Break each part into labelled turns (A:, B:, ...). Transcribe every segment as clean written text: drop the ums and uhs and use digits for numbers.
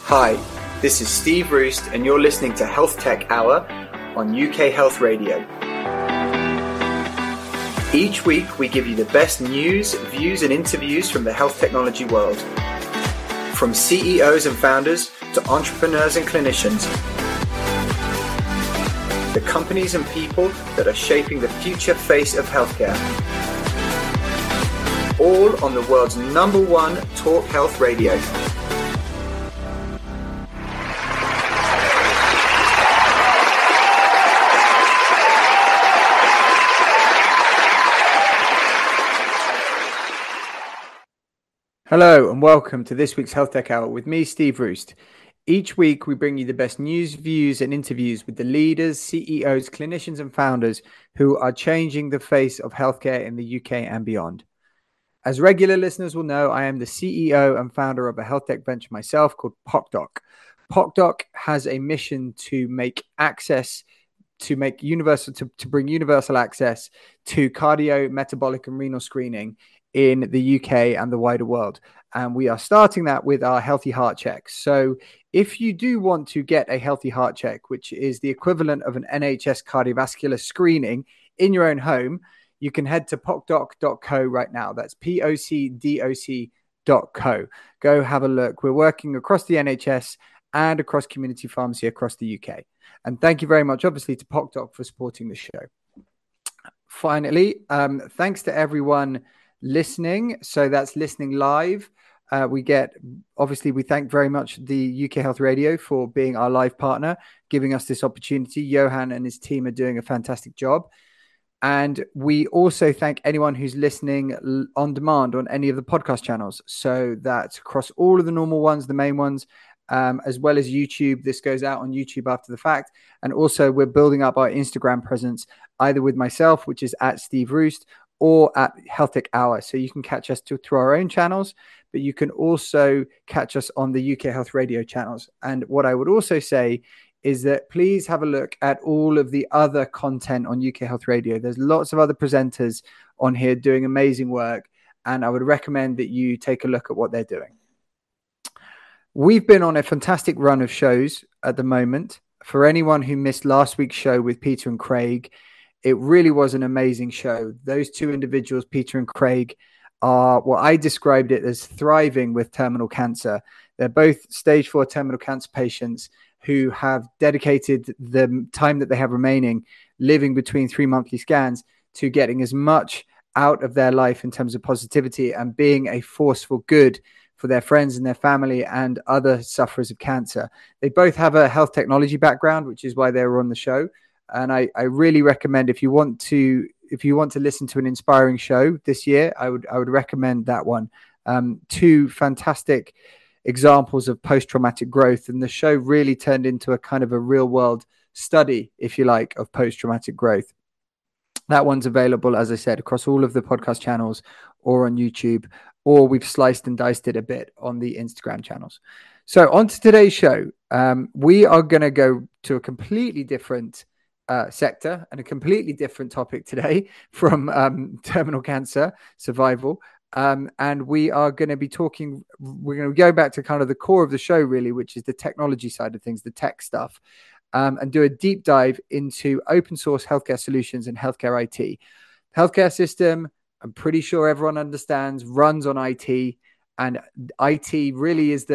A: Hi, this is Steve Roost, and you're listening to Health Tech Hour on UK Health Radio. Each week, we give you the best news, views, and interviews from the health technology world. From CEOs and founders to entrepreneurs and clinicians, the companies and people that are shaping the future face of healthcare. All on the world's #1 talk health radio. Hello and welcome to this week's Health Tech Hour with me, Steve Roost. Each week we bring you the best news, views and interviews with the leaders, CEOs, clinicians and founders who are changing the face of healthcare in the UK and beyond. As regular listeners will know, I am the CEO and founder of a health tech venture myself called PocDoc. PocDoc has a mission to make access to bring universal access to cardio, metabolic and renal screening in the UK and the wider world. And we are starting that with our Healthy Heart Check. So if you do want to get a Healthy Heart Check, which is the equivalent of an NHS cardiovascular screening in your own home, you can head to pocdoc.co right now. That's POCDOC.co. Go have a look. We're working across the NHS and across community pharmacy across the UK. And thank you very much, obviously, to PocDoc for supporting the show. Finally, thanks to everyone listening. So that's listening live. We thank very much the UK Health Radio for being our live partner, giving us this opportunity. Johan and his team are doing a fantastic job. And we also thank anyone who's listening on demand on any of the podcast channels. So that's across all of the normal ones, the main ones, as well as YouTube. This goes out on YouTube after the fact. And also we're building up our Instagram presence, either with myself, which is at Steve Roost, or at Health Tech Hour. So you can catch us through our own channels, but you can also catch us on the UK Health Radio channels. And what I would also say is that please have a look at all of the other content on UK Health Radio. There's lots of other presenters on here doing amazing work, and I would recommend that you take a look at what they're doing. We've been on a fantastic run of shows at the moment. For anyone who missed last week's show with Peter and Craig, it really was an amazing show. Those two individuals, Peter and Craig, are what I described it as thriving with terminal cancer. They're both stage 4 terminal cancer patients who have dedicated the time that they have remaining, living between 3 monthly scans, to getting as much out of their life in terms of positivity and being a force for good for their friends and their family and other sufferers of cancer. They both have a health technology background, which is why they were on the show. And I really recommend, if you want to listen to an inspiring show this year, I would recommend that one. Two fantastic examples of post-traumatic growth. And the show really turned into a kind of a real world study, if you like, of post-traumatic growth. That one's available, as I said, across all of the podcast channels or on YouTube, or we've sliced and diced it a bit on the Instagram channels. So on to today's show, we are going to go to a completely different sector and a completely different topic today from terminal cancer survival. And we are going to be we're going to go back to kind of the core of the show, really, which is the technology side of things, the tech stuff, and do a deep dive into open source healthcare solutions and healthcare IT. Healthcare system, I'm pretty sure everyone understands, runs on IT, and IT really is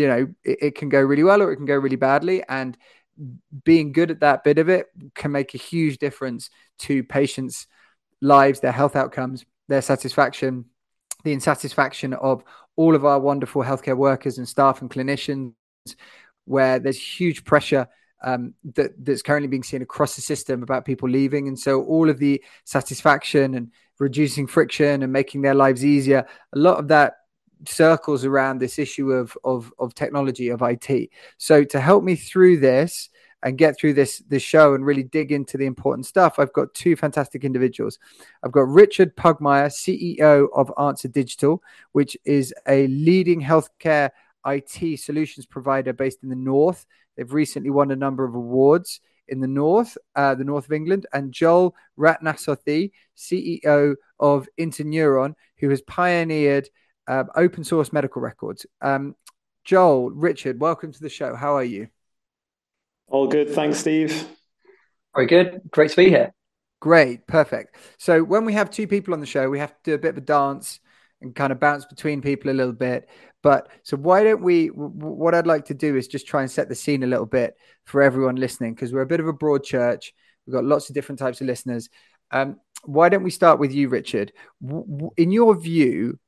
A: it can go really well or it can go really badly. And being good at that bit of it can make a huge difference to patients' lives, their health outcomes, their satisfaction, the insatisfaction of all of our wonderful healthcare workers and staff and clinicians, where there's huge pressure that's currently being seen across the system about people leaving. And so all of the satisfaction and reducing friction and making their lives easier, a lot of that circles around this issue of technology, of IT. So to help me through this and get through this show and really dig into the important stuff, I've got two fantastic individuals. I've got Richard Pugmire, CEO of Answer Digital, which is a leading healthcare IT solutions provider based in the North. They've recently won a number of awards in the North of England. And Joel Ratnasothy, CEO of Interneuron, who has pioneered open source medical records. Joel, Richard, welcome to the show. How are you?
B: All good. Thanks, Steve.
C: Very good. Great to be here.
A: Great, perfect. So when we have two people on the show, we have to do a bit of a dance and kind of bounce between people a little bit. But so why don't we? What I'd like to do is just try and set the scene a little bit for everyone listening, because we're a bit of a broad church. We've got lots of different types of listeners. Why don't we start with you, Richard? In your view,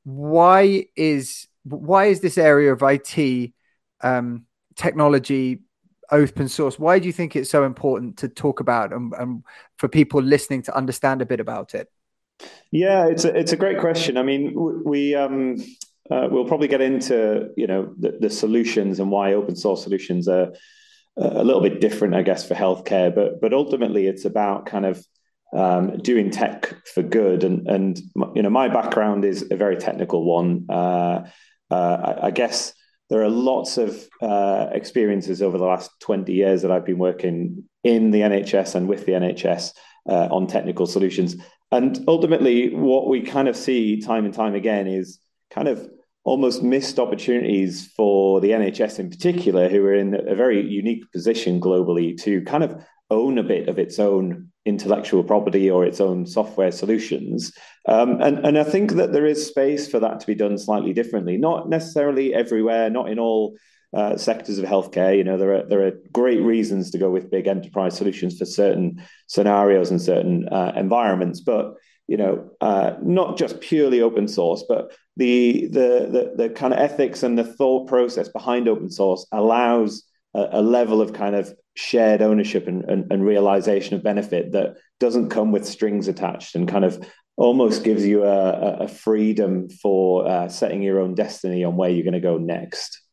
A: why is this area of IT technology open source? Why do you think it's so important to talk about and for people listening to understand a bit about it?
B: Yeah, it's a great question. I mean, we'll probably get into the solutions and why open source solutions are a little bit different, I guess, for healthcare. But ultimately, it's about kind of doing tech for good. And my background is a very technical one. I guess there are lots of experiences over the last 20 years that I've been working in the NHS and with the NHS on technical solutions. And ultimately, what we kind of see time and time again is kind of almost missed opportunities for the NHS in particular, who are in a very unique position globally to kind of own a bit of its own intellectual property or its own software solutions. And I think that there is space for that to be done slightly differently, not necessarily everywhere, not in all sectors of healthcare. There are great reasons to go with big enterprise solutions for certain scenarios and certain environments, but not just purely open source, but the kind of ethics and the thought process behind open source allows a level of kind of shared ownership and realization of benefit that doesn't come with strings attached, and kind of almost gives you a freedom for setting your own destiny on where you're going to go next.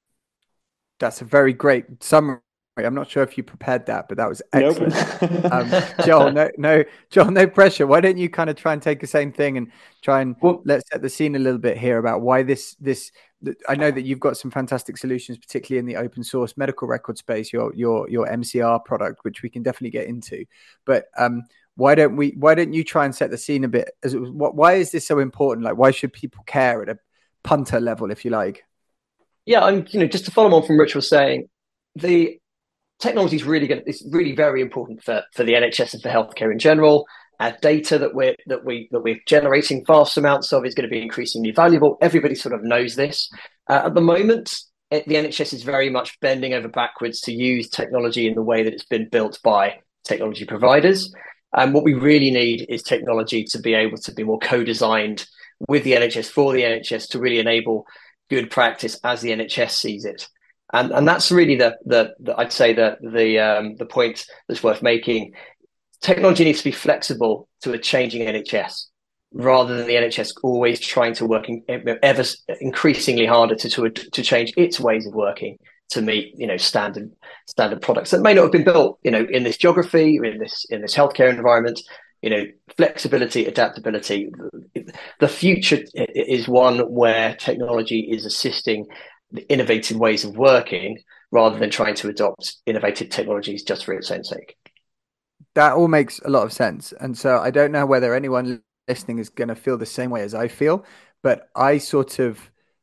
A: That's a very great summary. I'm not sure if you prepared that, but that was excellent.
B: Nope.
A: Joel, no pressure. Why don't you kind of try and take the same thing and try and let's set the scene a little bit here about why this. I know that you've got some fantastic solutions, particularly in the open source medical record space, your MCR product, which we can definitely get into. But why don't you try and set the scene a bit? Why is this so important? Like, why should people care at a punter level, if you like?
C: Yeah, just to follow on from Rich was saying, the technology is it's really very important for the NHS and for healthcare in general. Our data that we're generating vast amounts of is going to be increasingly valuable. Everybody sort of knows this. At the moment, the NHS is very much bending over backwards to use technology in the way that it's been built by technology providers. And what we really need is technology to be able to be more co-designed with the NHS for the NHS to really enable good practice as the NHS sees it. And that's really I'd say the point that's worth making. Technology needs to be flexible to a changing NHS, rather than the NHS always trying to work ever increasingly harder to change its ways of working to meet standard products that may not have been built in this geography or in this healthcare environment. Flexibility, adaptability. The future is one where technology is assisting the innovative ways of working rather than trying to adopt innovative technologies just for its own sake.
A: That all makes a lot of sense. And so I don't know whether anyone listening is going to feel the same way as I feel, but I sort of,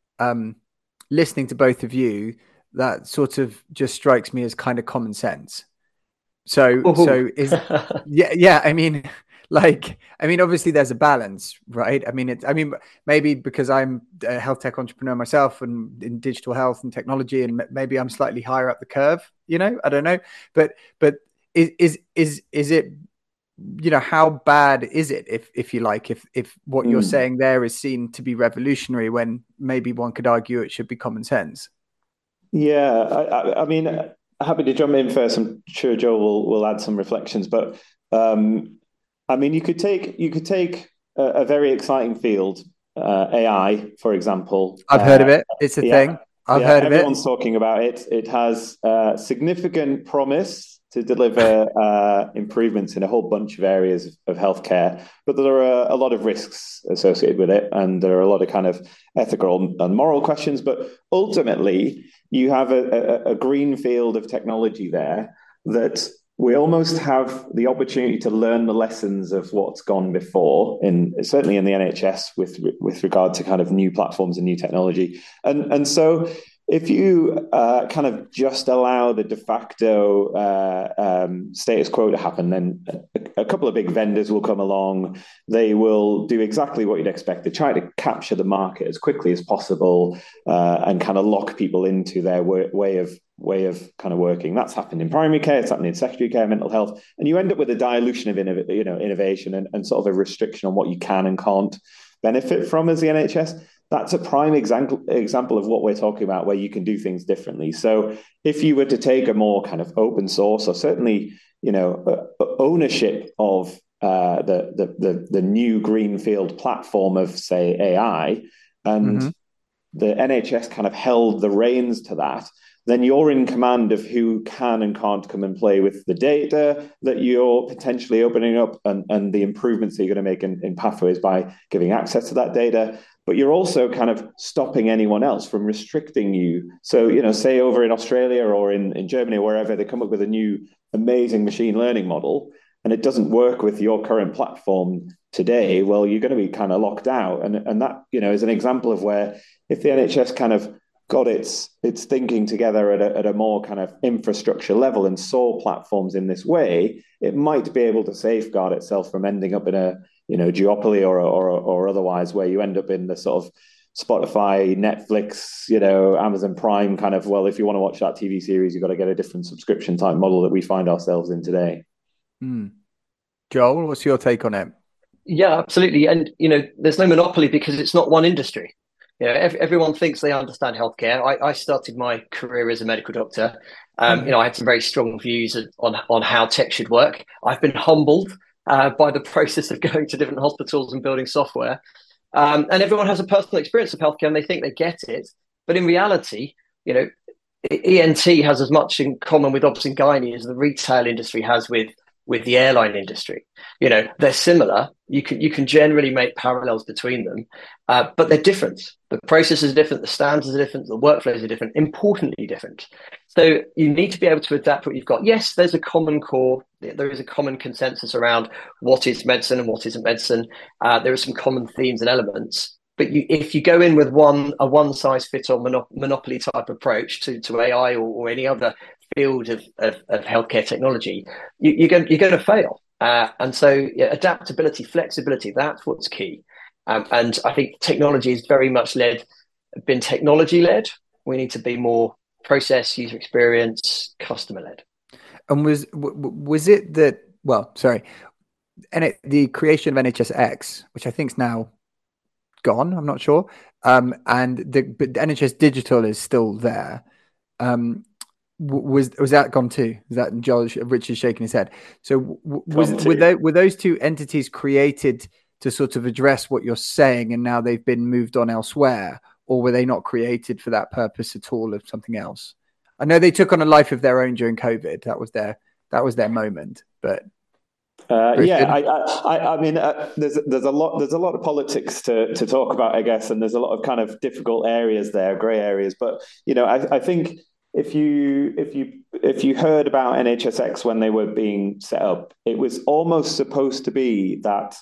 A: listening to both of you, that sort of just strikes me as kind of common sense. So obviously there's a balance, right? Maybe because I'm a health tech entrepreneur myself and in digital health and technology, and maybe I'm slightly higher up the curve, I don't know, but is it, how bad is it if you like, if what you're saying there is seen to be revolutionary when maybe one could argue it should be common sense?
B: Yeah, I mean, happy to jump in first. I'm sure Joe will add some reflections, but you could take a very exciting field, AI, for example.
A: I've heard of it. It's a thing. I've heard of it.
B: Everyone's talking about it. It has significant promise to deliver improvements in a whole bunch of areas of healthcare, but there are a lot of risks associated with it, and there are a lot of kind of ethical and moral questions. But ultimately, you have a green field of technology there that we almost have the opportunity to learn the lessons of what's gone before, certainly in the NHS with regard to kind of new platforms and new technology. And so if you kind of just allow the de facto status quo to happen, then a couple of big vendors will come along. They will do exactly what you'd expect. They try to capture the market as quickly as possible and kind of lock people into their way of kind of working. That's happened in primary care, it's happened in secondary care, mental health, and you end up with a dilution of innovation and sort of a restriction on what you can and can't benefit from as the NHS. That's a prime example of what we're talking about, where you can do things differently. So if you were to take a more kind of open source, or certainly, ownership of the new greenfield platform of, say, AI, and the NHS kind of held the reins to that, then you're in command of who can and can't come and play with the data that you're potentially opening up, and the improvements that you're going to make in pathways by giving access to that data. But you're also kind of stopping anyone else from restricting you. So, say over in Australia or in Germany or wherever, they come up with a new amazing machine learning model, and it doesn't work with your current platform today, well, you're going to be kind of locked out. And that, is an example of where, if the NHS kind of got its thinking together at a more kind of infrastructure level and saw platforms in this way, it might be able to safeguard itself from ending up in a duopoly or otherwise, where you end up in the sort of Spotify, Netflix, Amazon Prime kind of, well, if you want to watch that TV series, you've got to get a different subscription type model that we find ourselves in today.
A: Joel, what's your take on it?
C: Yeah, absolutely. And, there's no monopoly because it's not one industry. Everyone thinks they understand healthcare. I started my career as a medical doctor. I had some very strong views on how tech should work. I've been humbled by the process of going to different hospitals and building software. And everyone has a personal experience of healthcare and they think they get it. But in reality, ENT has as much in common with obs and gynae as the retail industry has with the airline industry. They're similar. You can generally make parallels between them, but they're different. The processes are different, the standards are different, the workflows are different, importantly different. So you need to be able to adapt what you've got. Yes, there's a common core. There is a common consensus around what is medicine and what isn't medicine. There are some common themes and elements. But if you go in with a one-size-fits-all monopoly type approach to AI or any other field of healthcare technology, you're going to fail. And so adaptability, flexibility, that's what's key. And I think technology is very much been technology-led. We need to be more process, user experience, customer-led.
A: And was it that, the creation of NHSX, which I think is now gone, I'm not sure, but NHS Digital is still there. Was that gone too? Is that Richard's shaking his head? So were those two entities created to sort of address what you're saying, and now they've been moved on elsewhere, or were they not created for that purpose at all, of something else? I know they took on a life of their own during COVID. That was their moment, but.
B: I mean, there's a lot of politics to talk about, I guess, and there's a lot of kind of difficult areas there, grey areas. But I think if you heard about NHSX when they were being set up, it was almost supposed to be that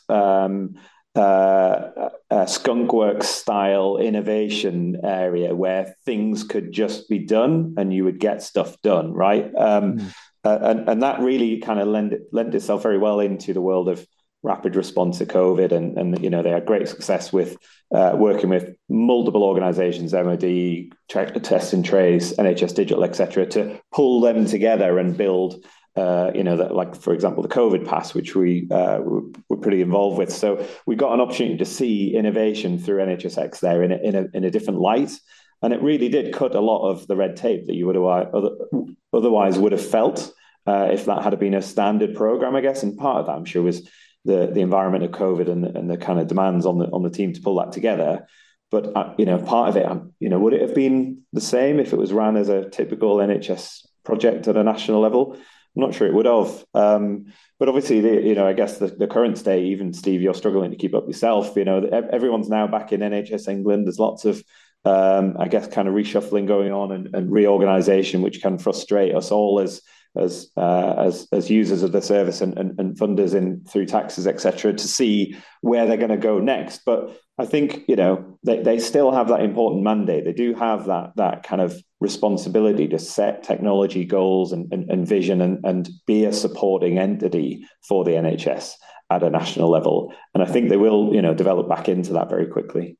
B: skunkworks style innovation area where things could just be done and you would get stuff done, right? And that really kind of lent itself very well into the world of rapid response to COVID, and they had great success with working with multiple organizations, MOD, Test and Trace, NHS Digital, etc., to pull them together and build like, for example, the COVID Pass, which we were pretty involved with. So we got an opportunity to see innovation through NHSX there in a different light. And it really did cut a lot of the red tape that you otherwise would have felt if that had been a standard program, I guess. And part of that, I'm sure, was the environment of COVID and the kind of demands on the team to pull that together. But part of it, would it have been the same if it was run as a typical NHS project at a national level? I'm not sure it would have. But obviously, I guess the current state, even Steve, you're struggling to keep up yourself. Everyone's now back in NHS England. There's lots of I guess kind of reshuffling going on and reorganization, which can frustrate us all as as users of the service and funders in through taxes, etc., to see where they're going to go next. But I think, you know, they still have that important mandate. They do have that kind of responsibility to set technology goals and vision and be a supporting entity for the NHS at a national level. And I think they will, you know, develop back into that very quickly.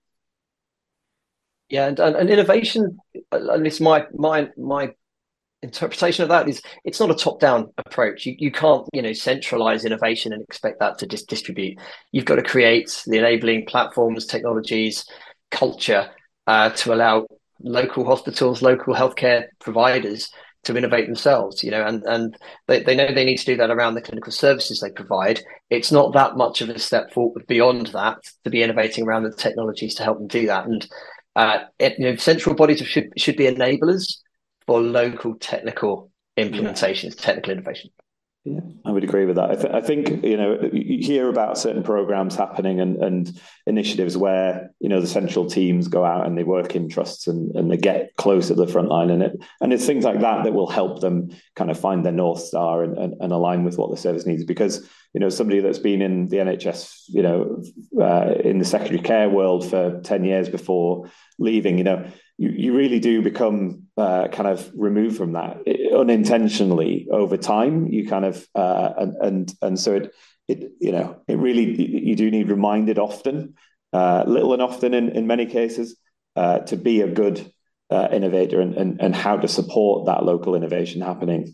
C: Yeah, and innovation, at least my interpretation of that is it's not a top-down approach. You can't, you know, centralize innovation and expect that to just distribute. You've got to create the enabling platforms, technologies, culture to allow local hospitals, local healthcare providers to innovate themselves, you know, and they know they need to do that around the clinical services they provide. It's not that much of a step forward beyond that to be innovating around the technologies to help them do that. And you know, central bodies should be enablers for local technical implementations, technical innovation.
B: Yeah, I would agree with that. I think, you know, you hear about certain programs happening and initiatives where, you know, the central teams go out and they work in trusts and they get closer to the front line, and it's things like that will help them kind of find their North Star and align with what the service needs. Because, you know, somebody that's been in the NHS, you know, in the secondary care world for 10 years before leaving, you know, you really do become kind of removed from that unintentionally over time. You kind of and so it you know, it really, you do need reminded often, little and often in many cases, to be a good innovator and how to support that local innovation happening.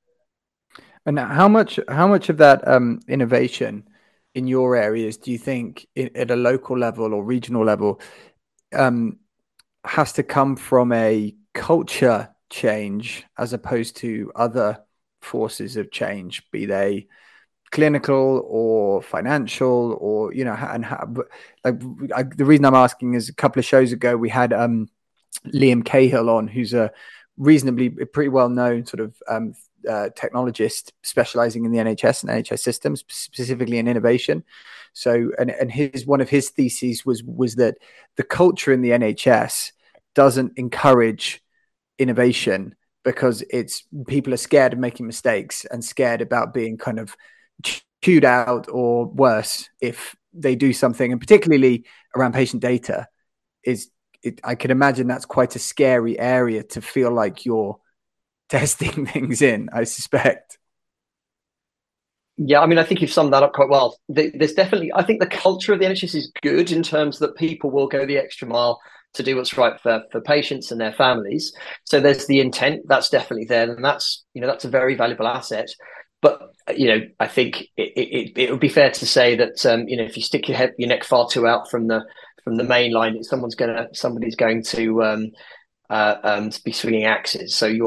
A: And how much of that innovation in your areas do you think at a local level or regional level has to come from a culture change as opposed to other forces of change, be they clinical or financial, or, you know, and how, the reason I'm asking is a couple of shows ago we had Liam Cahill on, who's a reasonably pretty well known sort of technologist specializing in the NHS and NHS systems, specifically in innovation. So, and one of his theses was that the culture in the NHS doesn't encourage innovation because people are scared of making mistakes and scared about being kind of chewed out or worse if they do something, and particularly around patient data I can imagine that's quite a scary area to feel like you're testing things in, I suspect.
C: Yeah, I mean, I think you've summed that up quite well. There's definitely, I think the culture of the NHS is good in terms that people will go the extra mile to do what's right for patients and their families. So there's the intent that's definitely there, and that's, you know, that's a very valuable asset. But, you know, I think it would be fair to say that you know, if you stick your neck far too out from the main line, somebody's going to be swinging axes. So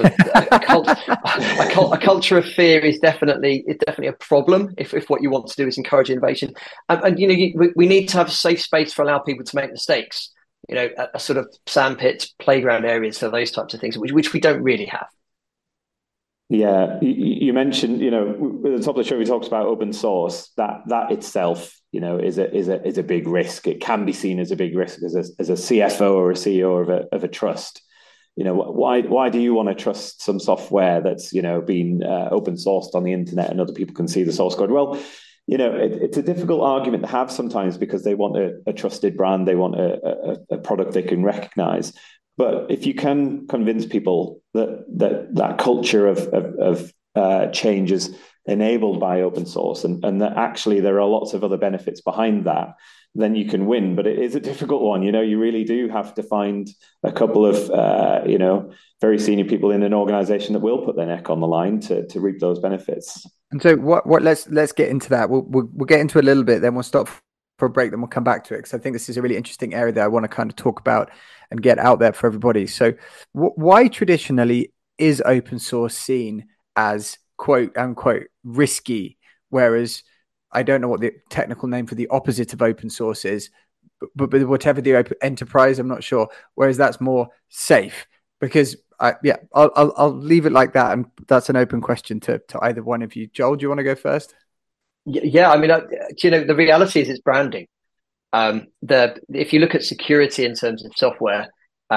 C: a culture of fear is definitely a problem if what you want to do is encourage innovation. And you know, we need to have a safe space for allow people to make mistakes. You know, a sort of sandpit playground areas for those types of things, which we don't really have.
B: Yeah, you mentioned, you know, at the top of the show we talked about open source. That itself, you know, is a big risk. It can be seen as a big risk as a CFO or a CEO of a trust. You know, why do you want to trust some software that's, you know, been open sourced on the internet and other people can see the source code? Well, you know, it's a difficult argument to have sometimes because they want a trusted brand, they want a product they can recognize. But if you can convince people that culture of change is enabled by open source and that actually there are lots of other benefits behind that, then you can win. But it is a difficult one. You know, you really do have to find a couple of, you know, very senior people in an organization that will put their neck on the line to reap those benefits.
A: And so let's get into that. We'll get into it a little bit, then we'll stop for a break, then we'll come back to it, because I think this is a really interesting area that I want to kind of talk about and get out there for everybody. So why traditionally is open source seen as quote unquote risky, whereas I don't know what the technical name for the opposite of open source is, but whatever the open enterprise, I'm not sure, whereas that's more safe? Because I'll leave it like that, and that's an open question to either one of you. Joel, do you want to go first?
C: Yeah, I mean, you know, the reality is it's branding. If you look at security in terms of software,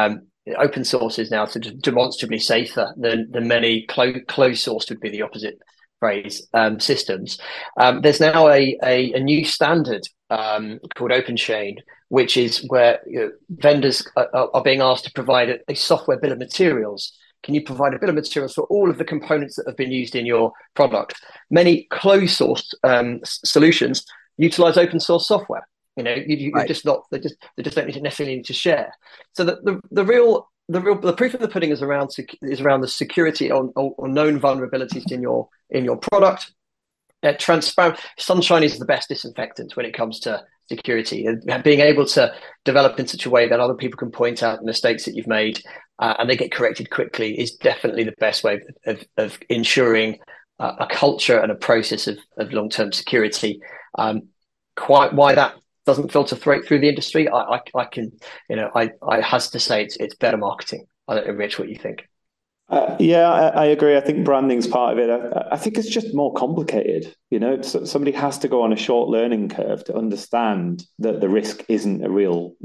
C: open source is now sort of demonstrably safer than many closed source would be the opposite phrase systems. There's now a new standard called OpenChain, which is where vendors are being asked to provide a software bill of materials. Can you provide a bill of materials for all of the components that have been used in your product? Many closed source solutions utilize open source software. You're just not, they just don't necessarily need to share. So the proof of the pudding is around the security or known vulnerabilities in your product. Transparent Sunshine is the best disinfectant when it comes to security, and being able to develop in such a way that other people can point out the mistakes that you've made and they get corrected quickly is definitely the best way of ensuring a culture and a process of long-term security. Quite why that doesn't filter through the industry, I has to say it's better marketing. I don't know, Rich, what you think.
B: I agree. I think branding's part of it. I think it's just more complicated. Somebody has to go on a short learning curve to understand that the risk isn't a real,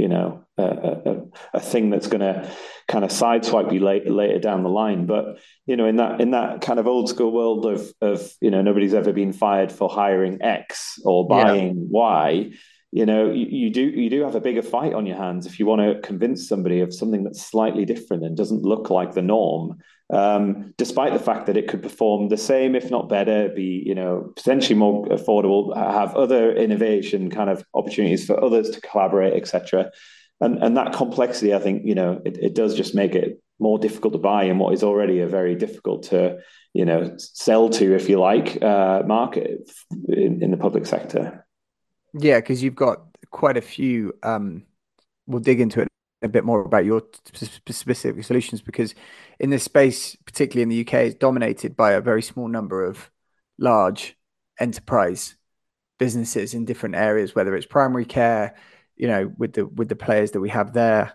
B: a thing that's going to kind of sideswipe you later down the line. But in that kind of old school world of nobody's ever been fired for hiring X or buying Y. You do have a bigger fight on your hands if you want to convince somebody of something that's slightly different and doesn't look like the norm, despite the fact that it could perform the same, if not better, be potentially more affordable, have other innovation kind of opportunities for others to collaborate, etc. And that complexity, I think, it does just make it more difficult to buy in what is already a very difficult to sell to, if you like, market in the public sector.
A: Yeah, because you've got quite a few. We'll dig into it a bit more about your specific solutions, because in this space, particularly in the UK, it's dominated by a very small number of large enterprise businesses in different areas, whether it's primary care, with the players that we have there,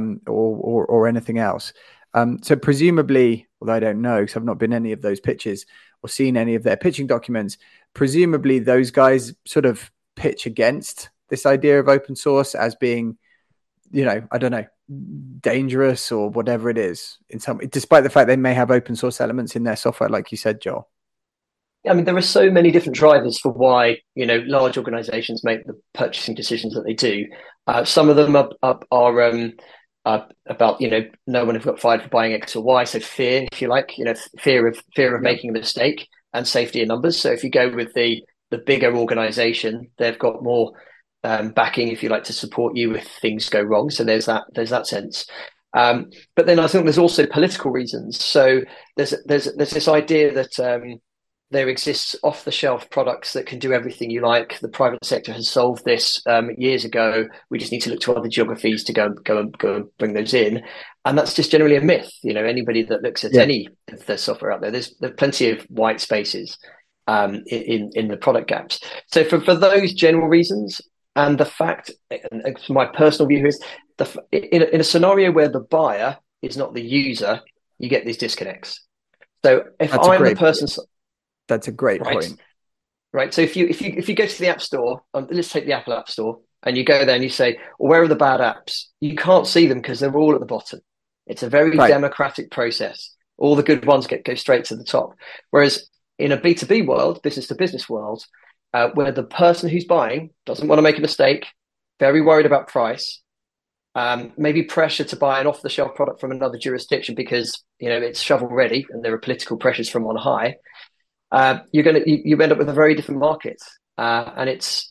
A: or anything else. So presumably, although I don't know because I've not been any of those pitches or seen any of their pitching documents, presumably those guys sort of pitch against this idea of open source as being, I don't know, dangerous or whatever it is, despite the fact they may have open source elements in their software, like you said, Joel.
C: I mean, there are so many different drivers for why large organizations make the purchasing decisions that they do. Some of them are about no one have got fired for buying X or Y, so fear, if you like, fear of making a mistake, and safety in numbers. So if you go with the bigger organization, they've got more backing, if you like, to support you if things go wrong. So there's that sense. But then I think there's also political reasons. So there's this idea that there exists off-the-shelf products that can do everything you like. The private sector has solved this years ago. We just need to look to other geographies to go and bring those in, and that's just generally a myth. Anybody that looks at any of the software out there, there's plenty of white spaces in the product gaps. So for those general reasons, and the fact, and my personal view is, in a scenario where the buyer is not the user, you get these disconnects. So if I'm the person,
A: that's a great point.
C: Right. So if you go to the App Store, let's take the Apple App Store, and you go there and you say, well, where are the bad apps? You can't see them because they're all at the bottom. It's a very democratic process. All the good ones go straight to the top. Whereas in a B2B world, business to business world, where the person who's buying doesn't want to make a mistake, very worried about price, maybe pressure to buy an off-the-shelf product from another jurisdiction because it's shovel ready and there are political pressures from on high, you end up with a very different market. And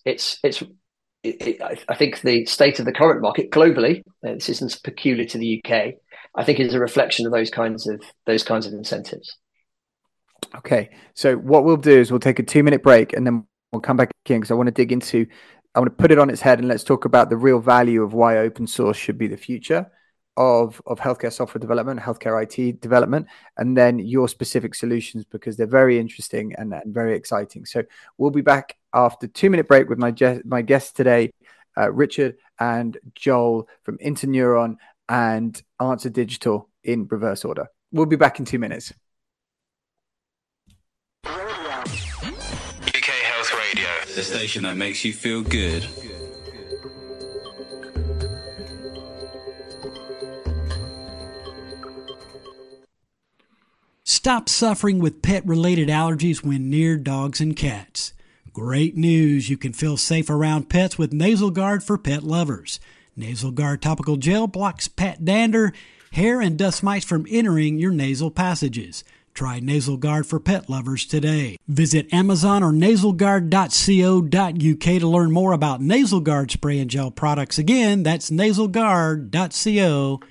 C: I think the state of the current market globally, this isn't peculiar to the UK, I think is a reflection of those kinds of incentives.
A: Okay, so what we'll do is we'll take a 2-minute break and then we'll come back in, because I want to put it on its head and let's talk about the real value of why open source should be the future of healthcare software development, healthcare IT development, and then your specific solutions, because they're very interesting and very exciting. So we'll be back after 2-minute break with my guests today, Richard and Joel from Interneuron and Answer Digital in reverse order. We'll be back in 2 minutes.
D: UK Health Radio, the station that makes you feel good.
E: Stop suffering with pet-related allergies when near dogs and cats. Great news! You can feel safe around pets with Nasal Guard for pet lovers. Nasal Guard topical gel blocks pet dander, hair, and dust mites from entering your nasal passages. Try Nasal Guard for pet lovers today. Visit Amazon or nasalguard.co.uk to learn more about Nasal Guard spray and gel products. Again, that's nasalguard.co.uk.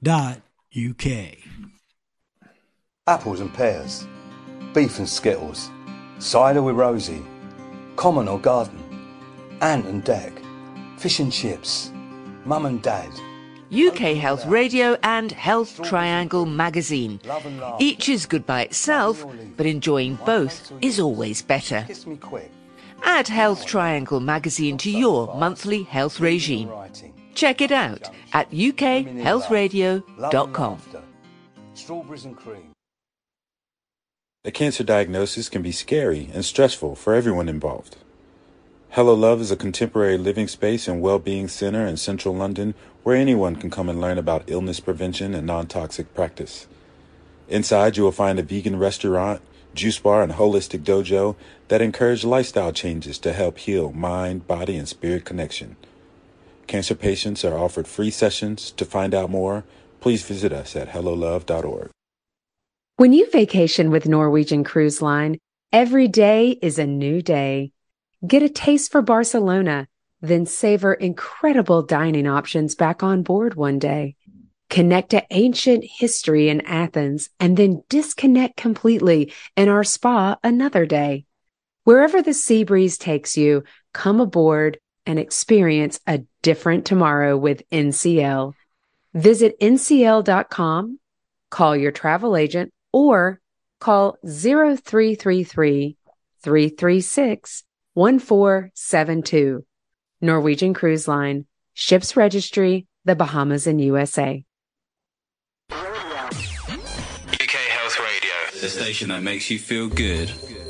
F: Apples and pears, beef and skittles, cider with Rosie, common or garden, ant and deck, fish and chips, mum and dad.
G: UK Health Radio and Health Triangle magazine. Each is good by itself, but enjoying both is always better. Add Health Triangle magazine to your monthly health regime. Check it out at ukhealthradio.com.
F: Strawberries and cream.
H: A cancer diagnosis can be scary and stressful for everyone involved. Hello Love is a contemporary living space and well-being center in central London where anyone can come and learn about illness prevention and non-toxic practice. Inside, you will find a vegan restaurant, juice bar, and holistic dojo that encourage lifestyle changes to help heal mind, body, and spirit connection. Cancer patients are offered free sessions. To find out more, please visit us at hellolove.org.
I: When you vacation with Norwegian Cruise Line, every day is a new day. Get a taste for Barcelona, then savor incredible dining options back on board one day. Connect to ancient history in Athens and then disconnect completely in our spa another day. Wherever the sea breeze takes you, come aboard and experience a different tomorrow with NCL. Visit ncl.com, call your travel agent, or call 0333 336 1472. Norwegian Cruise Line. Ships Registry, the Bahamas and USA.
D: UK Health Radio, the station that makes you feel good.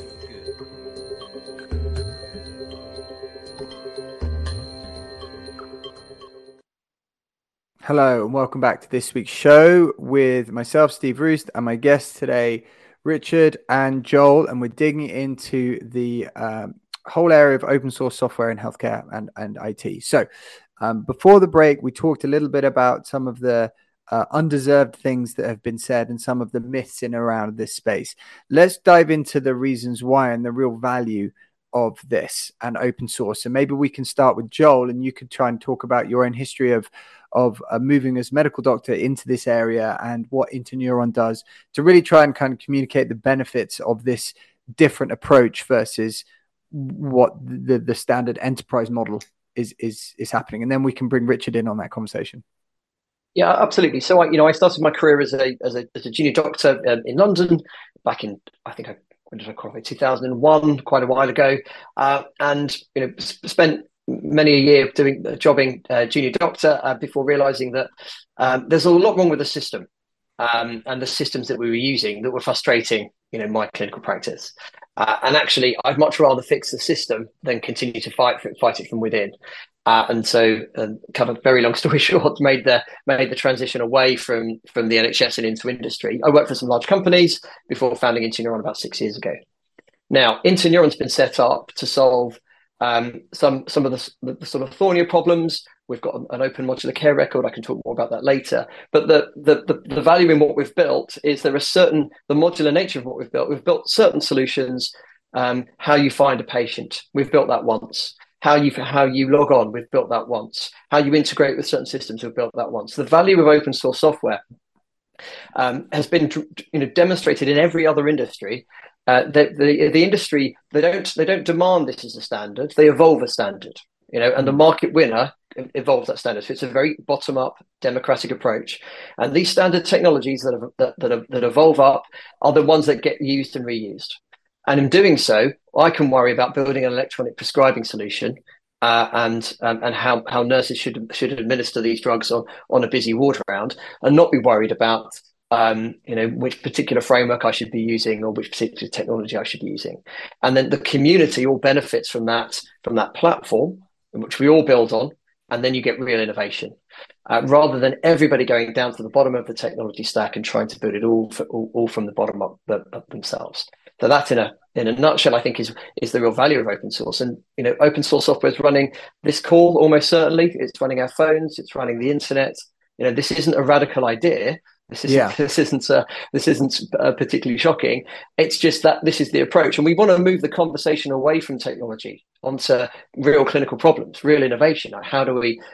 A: Hello and welcome back to this week's show with myself, Steve Roost, and my guests today, Richard and Joel, and we're digging into the whole area of open source software in healthcare and IT. So before the break, we talked a little bit about some of the undeserved things that have been said and some of the myths in and around this space. Let's dive into the reasons why and the real value of this and open source. And maybe we can start with Joel, and you could try and talk about your own history of moving as medical doctor into this area and what Interneuron does to really try and kind of communicate the benefits of this different approach versus what the standard enterprise model is happening. And then we can bring Richard in on that conversation.
C: Yeah, absolutely. So I started my career as a junior doctor in London back in, when did I qualify? 2001, quite a while ago, and spent many a year jobbing junior doctor before realizing that there's a lot wrong with the system and the systems that we were using that were frustrating my clinical practice. And actually, I'd much rather fix the system than continue to fight it from within. And so, kind of very long story short, made the transition away from the NHS and into industry. I worked for some large companies before founding Interneuron about 6 years ago. Now, Interneuron's been set up to solve some of the sort of thornier problems. We've got an open modular care record. I can talk more about that later. But the value in what we've built is the modular nature of what we've built. We've built certain solutions. How you find a patient, we've built that once. How you log on, we've built that once. How you integrate with certain systems, we've built that once. The value of open source software has been demonstrated in every other industry. The industry, they don't demand this as a standard. They evolve a standard, and the market winner evolves that standard. So it's a very bottom-up democratic approach. And these standard technologies that evolve up are the ones that get used and reused. And in doing so, I can worry about building an electronic prescribing solution and how nurses should administer these drugs on a busy ward round, and not be worried about which particular framework I should be using or which particular technology I should be using. And then the community all benefits from that platform, which we all build on, and then you get real innovation. rather than everybody going down to the bottom of the technology stack and trying to build it all from the bottom up themselves. So that, in a nutshell, I think is the real value of open source. And open source software is running this call almost certainly. It's running our phones. It's running the internet. This isn't a radical idea. This isn't particularly shocking. It's just that this is the approach, and we want to move the conversation away from technology onto real clinical problems, real innovation. Like how do we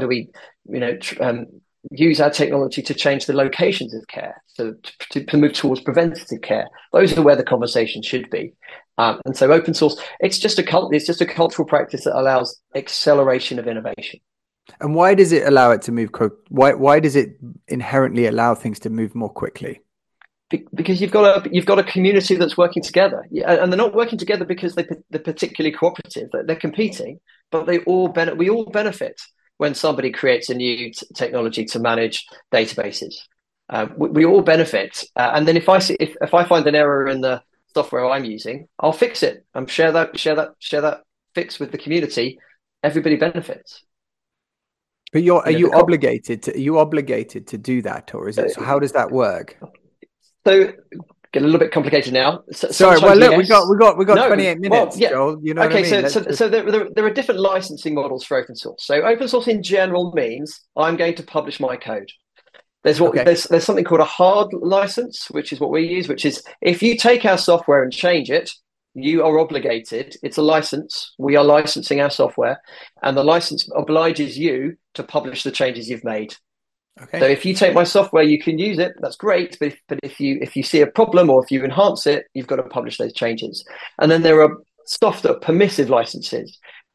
C: use our technology to change the locations of care, to move towards preventative care. Those are where the conversation should be. And so open source, it's just a cultural practice that allows acceleration of innovation.
A: And why does it allow it to move? Why does it inherently allow things to move more quickly?
C: Because you've got a community that's working together, and they're not working together because they're particularly cooperative. They're competing, but we all benefit when somebody creates a new technology to manage databases. We all benefit, and then if I find an error in the software I'm using, I'll fix it and share that fix with the community. Everybody benefits.
A: But are you obligated to do that, or is it? So how does that work?
C: So get a little bit complicated now.
A: Sorry, well, look,
C: yes.
A: we got 28 minutes, well, yeah. Joel. You know
C: okay,
A: what I mean?
C: So there are different licensing models for open source. So open source in general means I'm going to publish my code. There's something called a hard license, which is what we use, which is if you take our software and change it, you are obligated. It's a license. We are licensing our software, and the license obliges you to publish the changes you've made. Okay. So if you take my software, you can use it. That's great. But if you see a problem or if you enhance it, you've got to publish those changes. And then there are softer permissive licenses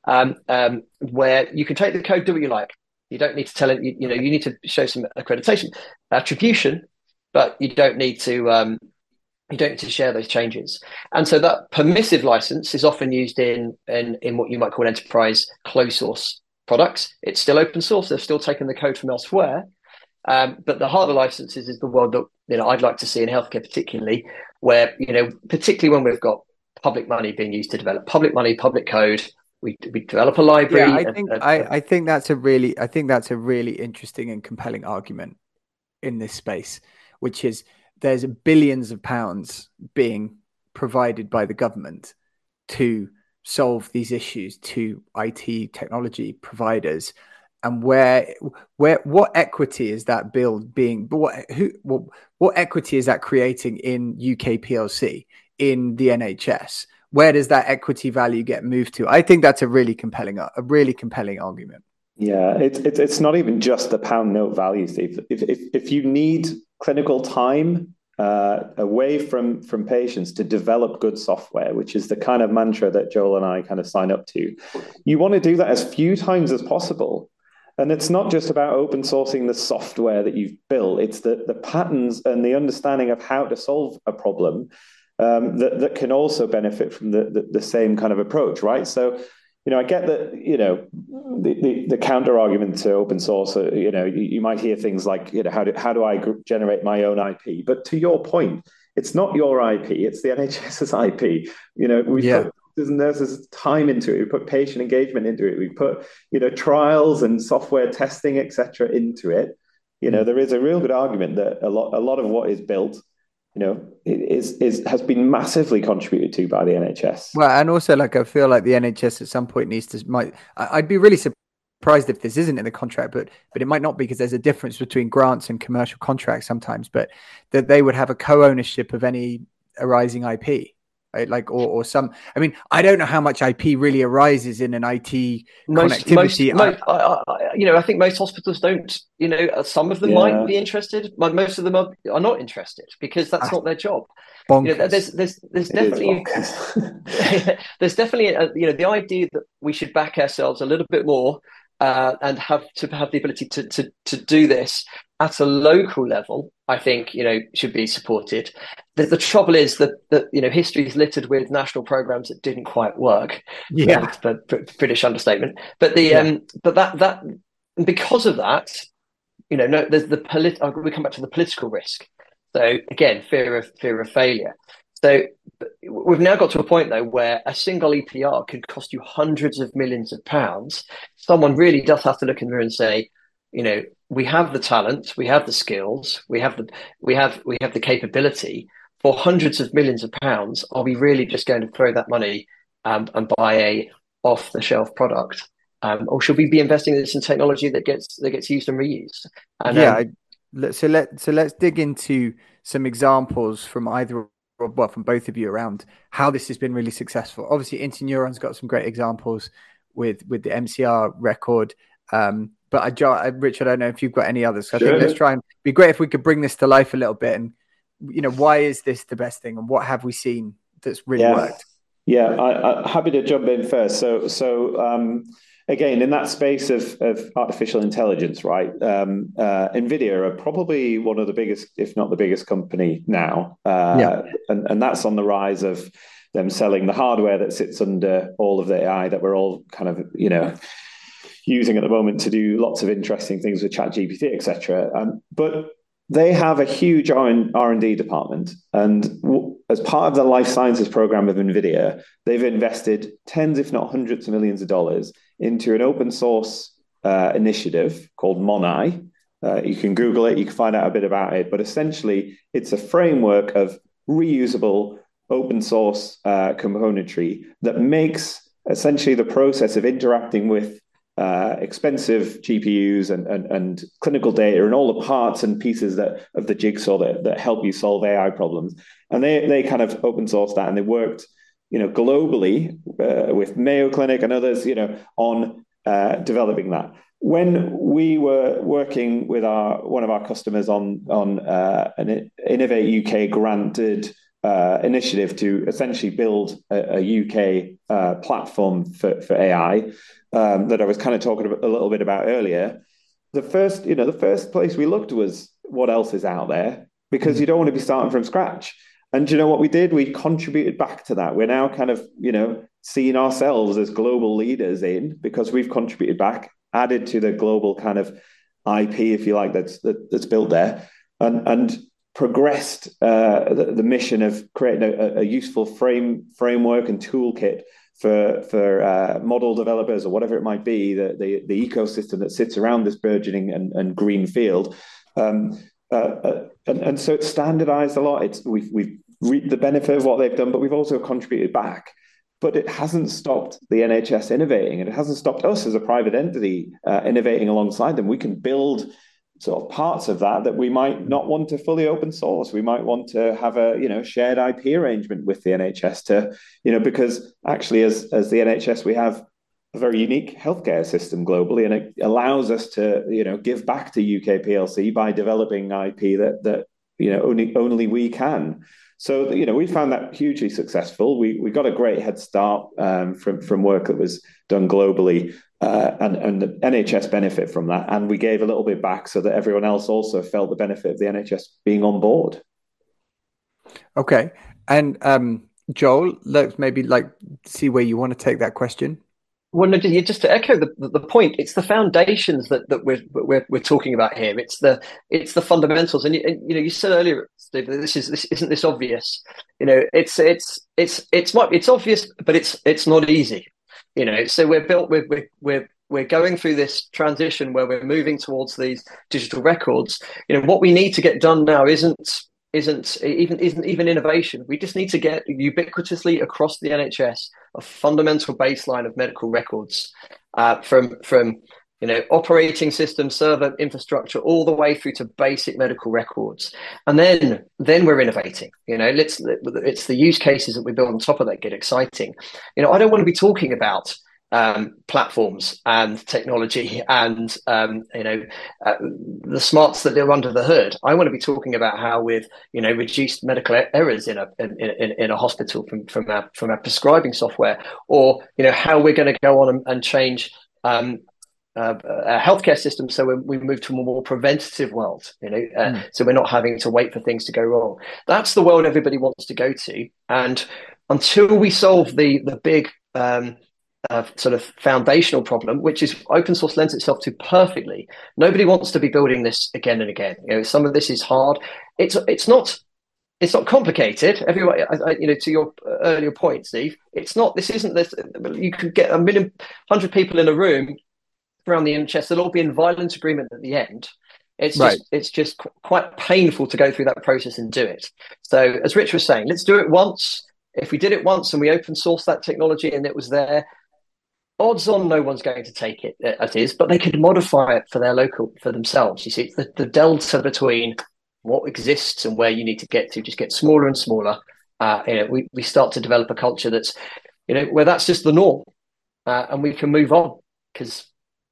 C: where you can take the code, do what you like. You don't need to tell it. You need to show some accreditation, attribution, but you don't need to. You don't need to share those changes. And so that permissive license is often used in what you might call enterprise closed source products. It's still open source. They're still taking the code from elsewhere. But the harder licenses is the world that I'd like to see in healthcare, particularly where, particularly when we've got public money being used to develop public money, public code. We develop a library.
A: Yeah, I think that's a really interesting and compelling argument in this space, which is there's billions of pounds being provided by the government to solve these issues to IT technology providers. And what equity is that bill being? What equity is that creating in UK PLC, in the NHS? Where does that equity value get moved to? I think that's a really compelling argument.
B: Yeah, it's not even just the pound note value, Steve. If you need clinical time away from patients to develop good software, which is the kind of mantra that Joel and I kind of sign up to, you want to do that as few times as possible. And it's not just about open sourcing the software that you've built. It's the patterns and the understanding of how to solve a problem that can also benefit from the same kind of approach, right? So, I get that, the counter argument to open source, you might hear things like, how do I generate my own IP? But to your point, it's not your IP, it's the NHS's IP. We put nurses time into it, we put patient engagement into it, we put, trials and software testing, etc. into it. There is a real good argument that a lot of what is built has been massively contributed to by the NHS.
A: Well, and also, I feel like the NHS at some point I'd be really surprised if this isn't in the contract, but it might not, because there's a difference between grants and commercial contracts sometimes, but that they would have a co-ownership of any arising IP. Right? Or some. I mean, I don't know how much IP really arises in an IT connectivity.
C: I think most hospitals don't. Some of them might be interested, but most of them are not interested because that's not their job. There's definitely the idea that we should back ourselves a little bit more and have the ability to do this at a local level, I think, should be supported. The trouble is that history is littered with national programs that didn't quite work.
A: Yeah,
C: British understatement. But that because of that, there's we come back to the political risk. So again, fear of failure. So we've now got to a point though where a single EPR could cost you hundreds of millions of pounds. Someone really does have to look in there and say, we have the talent, we have the skills, we have the capability for hundreds of millions of pounds. Are we really just going to throw that money and buy a off-the-shelf product, or should we be investing in this in technology that gets used and reused? And,
A: so let's dig into some examples from from both of you around how this has been really successful. Obviously, Interneuron's got some great examples with the MCR record. But Rich, I don't know if you've got any others. So I think let's try and be great if we could bring this to life a little bit. And, why is this the best thing? And what have we seen that's really worked?
B: Yeah, I'm happy to jump in first. So again, in that space of artificial intelligence, right? NVIDIA are probably one of the biggest, if not the biggest company now. And that's on the rise of them selling the hardware that sits under all of the AI that we're all kind of, using at the moment to do lots of interesting things with ChatGPT, etc. But they have a huge R&D department, and as part of the life sciences program of NVIDIA, they've invested tens, if not hundreds of millions of dollars into an open source initiative called MONAI. You can Google it, you can find out a bit about it, but essentially it's a framework of reusable open source componentry that makes essentially the process of interacting with expensive GPUs and clinical data and all the parts and pieces of the jigsaw that help you solve AI problems. And they kind of open sourced that, and they worked, globally with Mayo Clinic and others, on developing that. When we were working with one of our customers on an Innovate UK granted initiative to essentially build a UK platform for AI, that I was kind of talking a little bit about earlier. The first place we looked was what else is out there, because you don't want to be starting from scratch. And you know what we did? We contributed back to that. We're now kind of, seeing ourselves as global leaders because we've contributed back, added to the global kind of IP, if you like, that's built there, and progressed the mission of creating a useful framework and toolkit for model developers or whatever it might be, the ecosystem that sits around this burgeoning and green field. And so it's standardized a lot. We've reaped the benefit of what they've done, but we've also contributed back. But it hasn't stopped the NHS innovating, and it hasn't stopped us as a private entity innovating alongside them. We can build sort of parts of that we might not want to fully open source. We might want to have a shared IP arrangement with the NHS to, because actually as the NHS we have a very unique healthcare system globally, and it allows us to give back to UK PLC by developing IP that only we can. So we found that hugely successful. We got a great head start from work that was done globally. And the NHS benefit from that, and we gave a little bit back so that everyone else also felt the benefit of the NHS being on board.
A: Okay, and Joel, let's maybe see where you want to take that question.
C: Well, no, just to echo the point, it's the foundations that we're talking about here. It's the fundamentals, and you said earlier, Steve, that isn't this obvious. It's obvious, but it's not easy. So we're going through this transition where we're moving towards these digital records. What we need to get done now isn't even innovation. We just need to get ubiquitously across the NHS a fundamental baseline of medical records, from operating system, server infrastructure, all the way through to basic medical records. And then we're innovating. It's the use cases that we build on top of that get exciting. I don't want to be talking about platforms and technology and the smarts that are under the hood. I want to be talking about how we've reduced medical errors in a hospital from our prescribing software, or how we're going to go on and change a healthcare system so we move to a more preventative world. So we're not having to wait for things to go wrong. That's the world everybody wants to go to, and until we solve the big sort of foundational problem, which is open source lends itself to perfectly. Nobody wants to be building this again and again. Some of this is hard. It's not complicated. Everyone, to your earlier point, Steve, it's not. This isn't this. You could get 100 people in a room around the NHS, they'll all be in violent agreement at the end.
A: Right.
C: It's just quite painful to go through that process and do it. So as Rich was saying, let's do it once. If we did it once and we open source that technology and it was there, odds on no one's going to take it as is, but they could modify it for themselves. You see, it's the delta between what exists and where you need to get to just gets smaller and smaller. We start to develop a culture that's, where that's just the norm, and we can move on. Because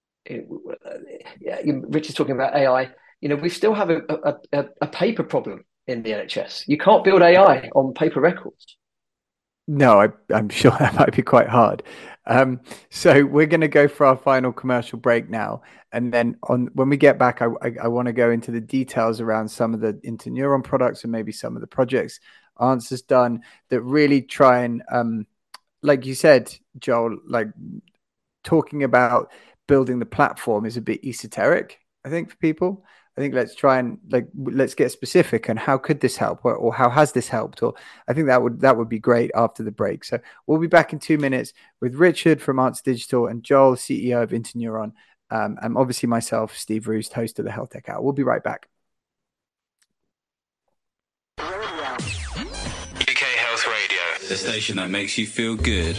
C: Rich is talking about AI. We still have a paper problem in the NHS. You can't build AI on paper records.
A: No, I'm sure that might be quite hard. So we're going to go for our final commercial break now. And then when we get back, I want to go into the details around some of the Interneuron products and maybe some of the projects Answer's done that really try and, like you said, Joel, like talking about building the platform is a bit esoteric, I think, for people. I think let's try and let's get specific and how could this help or how has this helped? Or I think that would be great after the break. So we'll be back in 2 minutes with Richard from Answer Digital and Joel, CEO of Interneuron, and obviously myself, Steve Roost, host of the Health Tech Hour. We'll be right back.
D: UK Health Radio, the station that makes you feel good.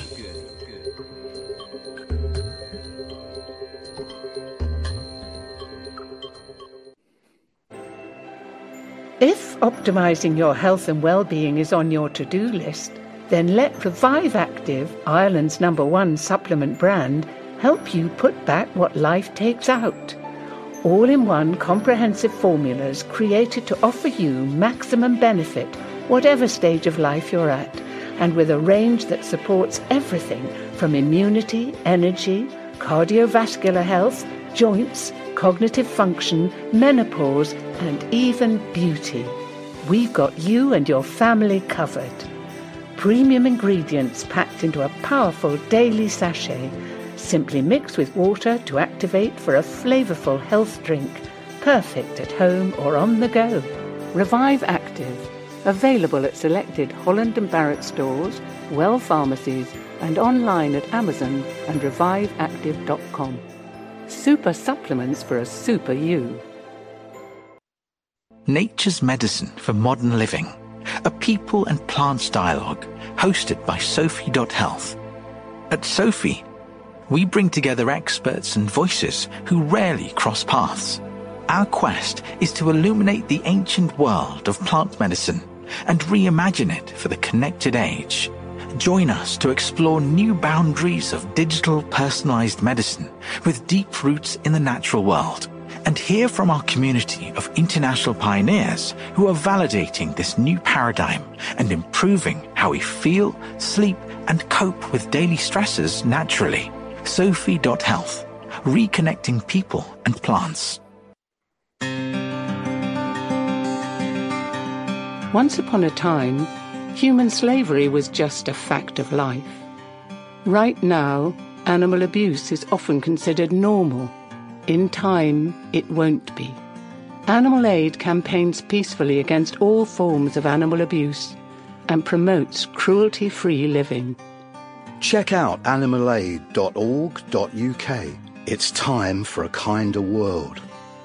J: If optimising your health and well-being is on your to-do list, then let Revive Active, Ireland's #1 supplement brand, help you put back what life takes out. All-in-one comprehensive formulas created to offer you maximum benefit, whatever stage of life you're at, and with a range that supports everything from immunity, energy, cardiovascular health, joints, cognitive function, menopause, and even beauty. We've got you and your family covered. Premium ingredients packed into a powerful daily sachet. Simply mix with water to activate for a flavourful health drink. Perfect at home or on the go. Revive Active. Available at selected Holland & Barrett stores, Well pharmacies, and online at Amazon and reviveactive.com. Super supplements for a super you.
K: Nature's Medicine for Modern Living, a people and plants dialogue hosted by Sophie.Health. At Sophie, we bring together experts and voices who rarely cross paths. Our quest is to illuminate the ancient world of plant medicine and reimagine it for the connected age. Join us to explore new boundaries of digital personalized medicine with deep roots in the natural world, and hear from our community of international pioneers who are validating this new paradigm and improving how we feel, sleep, and cope with daily stresses naturally. Sophie.Health, reconnecting people and plants.
J: Once upon a time, human slavery was just a fact of life. Right now, animal abuse is often considered normal. In time, it won't be. Animal Aid campaigns peacefully against all forms of animal abuse and promotes cruelty-free living.
F: Check out animalaid.org.uk. It's time for a kinder world.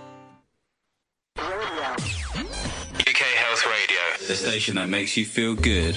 D: UK Health Radio, the station that makes you feel good.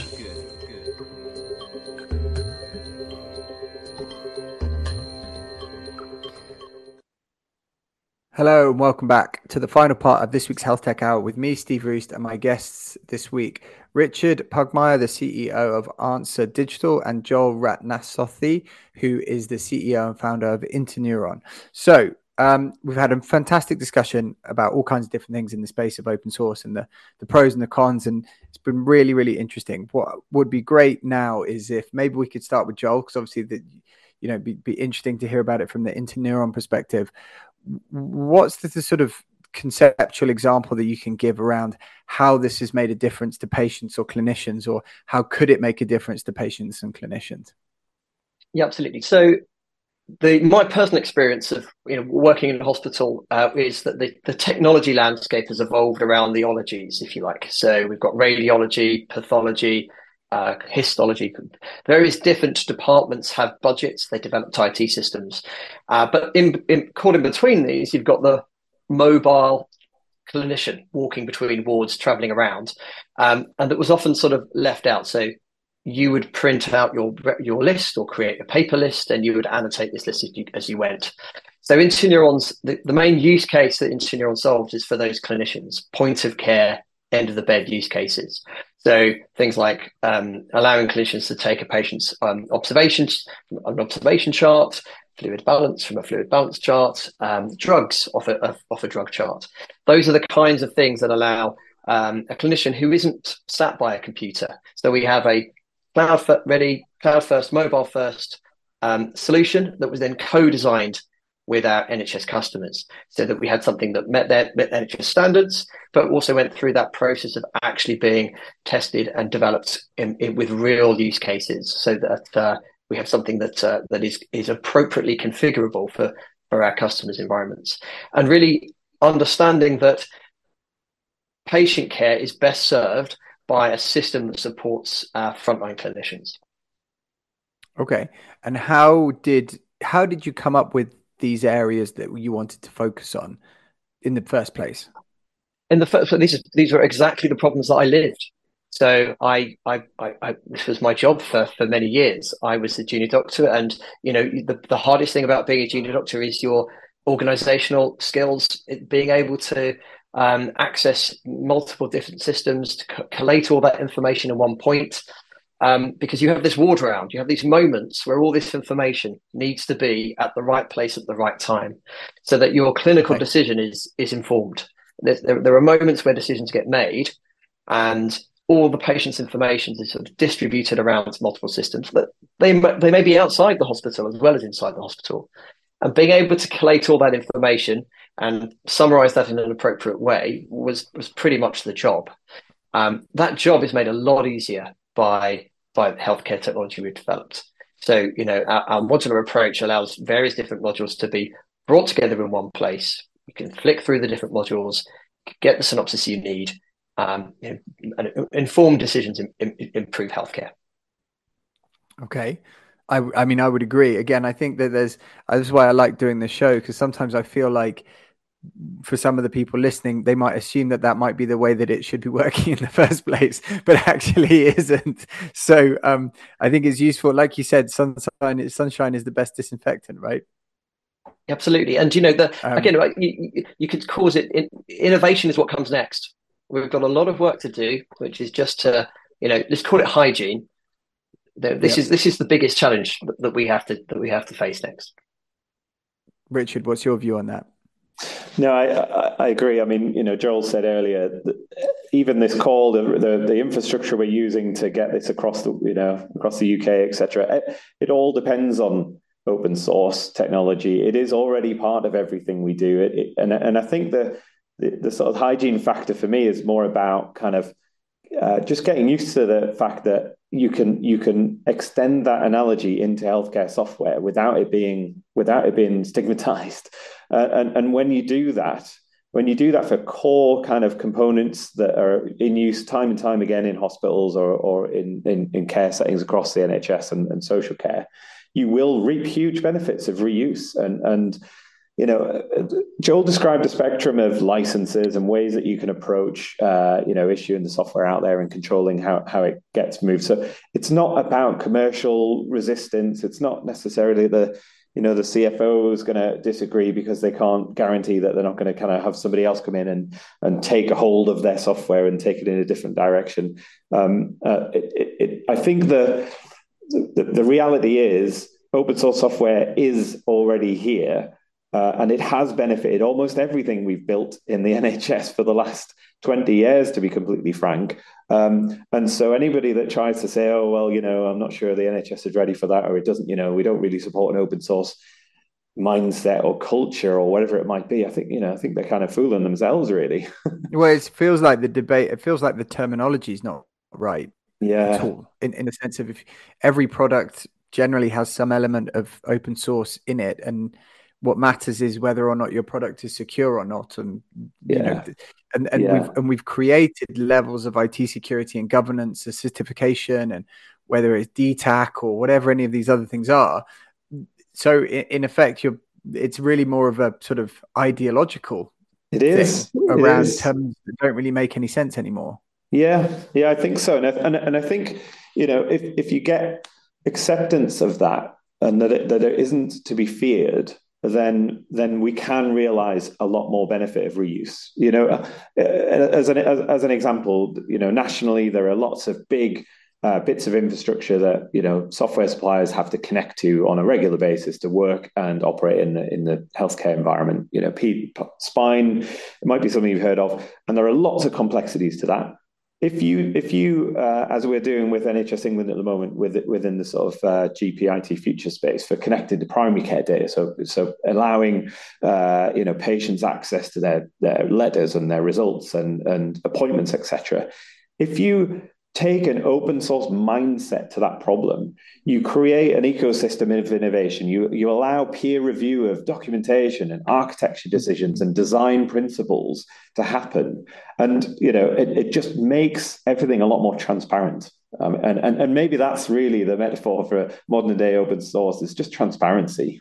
A: Hello and welcome back to the final part of this week's Health Tech Hour with me, Steve Roost, and my guests this week, Richard Pugmire, the CEO of Answer Digital, and Joel Ratnasothy, who is the CEO and founder of Interneuron. So we've had a fantastic discussion about all kinds of different things in the space of open source and the pros and the cons, and it's been really, really interesting. What would be great now is if maybe we could start with Joel, because obviously be interesting to hear about it from the Interneuron perspective. What's the sort of conceptual example that you can give around how this has made a difference to patients or clinicians, or how could it make a difference to patients and clinicians?
C: Yeah, absolutely. So my personal experience of working in a hospital is that the technology landscape has evolved around the ologies, if you like. So we've got radiology, pathology, histology. Various different departments have budgets. They developed IT systems, but caught in between these, you've got the mobile clinician walking between wards, traveling around, and that was often sort of left out. So you would print out your list or create a paper list, and you would annotate this list as you went. So InterNeurons, the main use case that InterNeuron solves is for those clinicians, point of care, end of the bed use cases. So things like allowing clinicians to take a patient's observations, an observation chart, fluid balance from a fluid balance chart, drugs off a drug chart. Those are the kinds of things that allow a clinician who isn't sat by a computer. So we have a cloud-ready, cloud-first, mobile-first solution that was then co-designed with our NHS customers, so that we had something that met NHS standards, but also went through that process of actually being tested and developed with real use cases, so that we have something that is appropriately configurable for our customers' environments, and really understanding that patient care is best served by a system that supports frontline clinicians.
A: Okay, and how did you come up with these areas that you wanted to focus on in the first place?
C: So these were exactly the problems that I lived. So I this was my job for many years. I was a junior doctor, and the hardest thing about being a junior doctor is your organizational skills, being able to access multiple different systems, to collate all that information in one point. Because you have this ward round, you have these moments where all this information needs to be at the right place at the right time, so that your clinical decision is informed. There are moments where decisions get made, and all the patient's information is sort of distributed around multiple systems. But they may be outside the hospital as well as inside the hospital, and being able to collate all that information and summarize that in an appropriate way was pretty much the job. That job is made a lot easier by the healthcare technology we've developed. So, our modular approach allows various different modules to be brought together in one place. You can flick through the different modules, get the synopsis you need, and informed decisions improve healthcare.
A: Okay. I mean, I would agree. Again, I think that this is why I like doing this show, because sometimes I feel like for some of the people listening, they might assume that might be the way that it should be working in the first place, but actually isn't. So I think it's useful. Like you said, sunshine is the best disinfectant, right?
C: Absolutely. And again, you could cause it. Innovation is what comes next. We've got a lot of work to do, which is just to, let's call it hygiene. This is the biggest challenge that we have to face next.
A: Richard, what's your view on that?
B: No, I agree. I mean, Joel said earlier that even this call, the infrastructure we're using to get this across the UK, etc., it all depends on open source technology. It is already part of everything we do. And I think the sort of hygiene factor for me is more about kind of just getting used to the fact that you can extend that analogy into healthcare software without it being stigmatized. And when you do that for core kind of components that are in use time and time again in hospitals or in care settings across the NHS and social care, you will reap huge benefits of reuse. And Joel described a spectrum of licenses and ways that you can approach, issuing the software out there and controlling how it gets moved. So it's not about commercial resistance. It's not necessarily the CFO is going to disagree because they can't guarantee that they're not going to kind of have somebody else come in and take a hold of their software and take it in a different direction. I think the reality is open source software is already here. And it has benefited almost everything we've built in the NHS for the last 20 years, to be completely frank. And so anybody that tries to say, oh, well, I'm not sure the NHS is ready for that, or it doesn't, we don't really support an open source mindset or culture or whatever it might be, I think they're kind of fooling themselves, really.
A: Well, it feels like the terminology is not right.
B: Yeah.
A: At all. In the sense of if every product generally has some element of open source in it, and What matters is whether or not your product is secure or not. And we've created levels of IT security and governance, and certification, and whether it's DTAC or whatever any of these other things are. So in effect, it's really more of a sort of ideological thing around terms that don't really make any sense anymore.
B: Yeah, I think so. And I think, if you get acceptance of that, and that it isn't to be feared, then we can realize a lot more benefit of reuse. As an example, nationally, there are lots of big bits of infrastructure that software suppliers have to connect to on a regular basis to work and operate in the healthcare environment. Spine, it might be something you've heard of, and there are lots of complexities to that. If you as we're doing with NHS England at the moment, within the sort of GPIT future space for connected to primary care data, so allowing patients access to their letters and their results and appointments, etc. If you take an open source mindset to that problem, you create an ecosystem of innovation. You allow peer review of documentation and architecture decisions and design principles to happen. And, it just makes everything a lot more transparent. And maybe that's really the metaphor for modern day open source, is just transparency.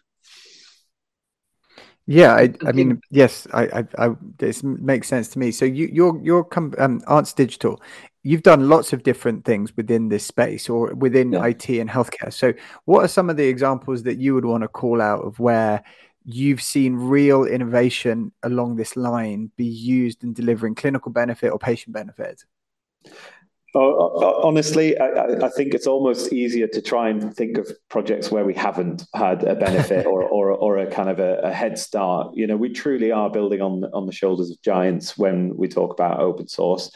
A: Yeah, I mean, yes, this makes sense to me. So your Answer Digital, you've done lots of different things within this space or within IT and healthcare. So what are some of the examples that you would want to call out of where you've seen real innovation along this line be used in delivering clinical benefit or patient benefit?
B: Honestly, I think it's almost easier to try and think of projects where we haven't had a benefit or a kind of a head start. We truly are building on the shoulders of giants when we talk about open source.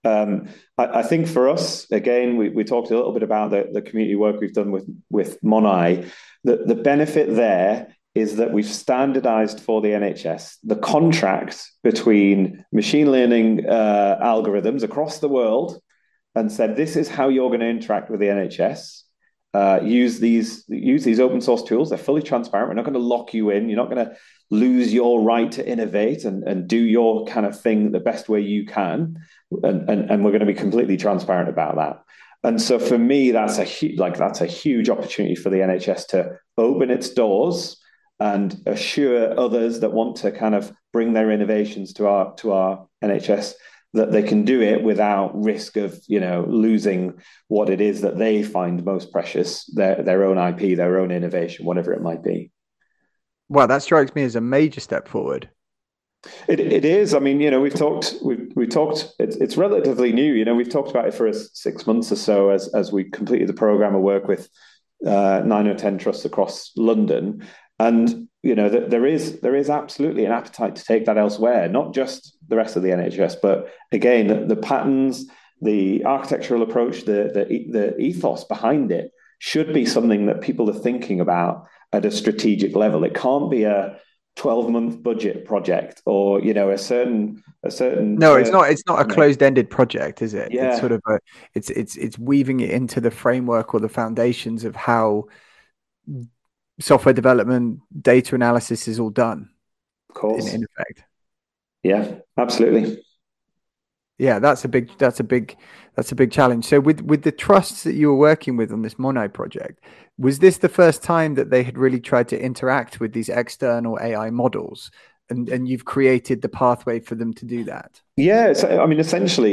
B: I think for us, again, we talked a little bit about the community work we've done with Monai. The benefit there is that we've standardized for the NHS the contract between machine learning algorithms across the world, and said, this is how you're going to interact with the NHS. Use these open source tools. They're fully transparent. We're not going to lock you in. You're not going to lose your right to innovate and do your kind of thing the best way you can. And we're going to be completely transparent about that. And so for me, that's a huge opportunity for the NHS to open its doors and assure others that want to kind of bring their innovations to our NHS that they can do it without risk of losing what it is that they find most precious, their own IP, their own innovation, whatever it might be.
A: Well, that strikes me as a major step forward.
B: It is. I mean, we've talked. It's relatively new. We've talked about it for 6 months or so as we completed the program of work with 9 or 10 trusts across London, and there is absolutely an appetite to take that elsewhere, not just the rest of the NHS, but again, the patterns, the architectural approach, the ethos behind it should be something that people are thinking about at a strategic level. It can't be a 12-month budget project or a certain.
A: No, it's not a closed-ended project, is it?
B: Yeah.
A: It's sort of it's weaving it into the framework or the foundations of how software development, data analysis is all done.
B: Of course,
A: in effect.
B: Yeah, absolutely.
A: Yeah, that's a big challenge. So with the trusts that you were working with on this Monai project, was this the first time that they had really tried to interact with these external AI models, and you've created the pathway for them to do that?
B: Yeah, essentially,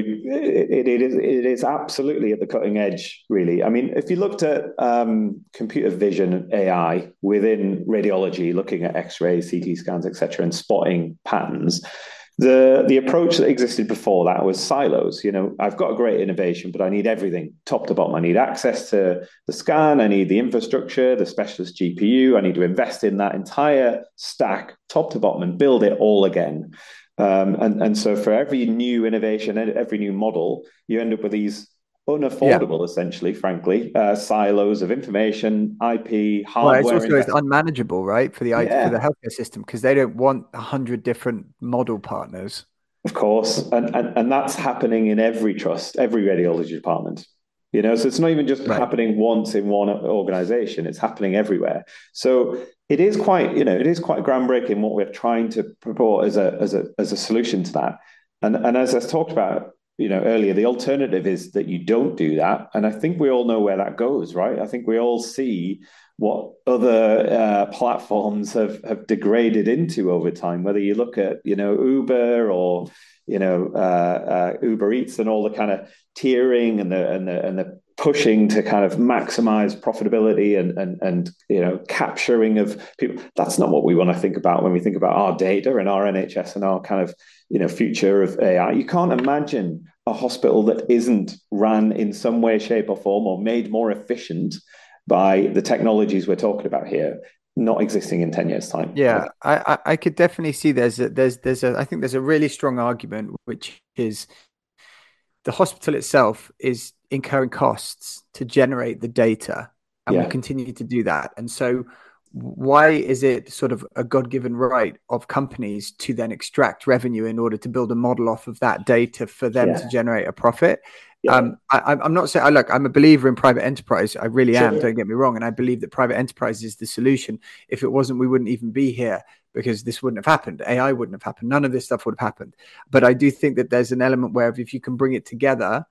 B: it is absolutely at the cutting edge, really. I mean, if you looked at computer vision AI within radiology, looking at X-rays, CT scans, etc., and spotting patterns, the approach that existed before that was silos. I've got a great innovation, but I need everything top to bottom. I need access to the scan. I need the infrastructure, the specialist GPU. I need to invest in that entire stack, top to bottom, and build it all again. And so for every new innovation, every new model, you end up with these unaffordable, essentially, frankly, silos of information, IP, hardware.
A: Well, it's unmanageable, right, for the healthcare system, because they don't want 100 different model partners.
B: Of course, and that's happening in every trust, every radiology department. So it's not even just happening once in one organization; it's happening everywhere. So it is quite groundbreaking what we're trying to purport as a solution to that. And as I talked about, earlier, the alternative is that you don't do that. And I think we all know where that goes, right? I think we all see what other platforms have degraded into over time, whether you look at, Uber or, Uber Eats and all the kind of tiering and the pushing to kind of maximize profitability and capturing of people. That's not what we want to think about when we think about our data and our NHS and our kind of future of AI. You can't imagine a hospital that isn't ran in some way, shape, or form, or made more efficient by the technologies we're talking about here, not existing in 10 years' time.
A: Yeah, I could definitely see I think there's a really strong argument, which is the hospital itself is incurring costs to generate the data, and will continue to do that. And so why is it sort of a God-given right of companies to then extract revenue in order to build a model off of that data for them to generate a profit? I'm not saying, look, I'm a believer in private enterprise. I really am, don't get me wrong. And I believe that private enterprise is the solution. If it wasn't, we wouldn't even be here, because this wouldn't have happened. AI wouldn't have happened. None of this stuff would have happened. But I do think that there's an element where if you can bring it together,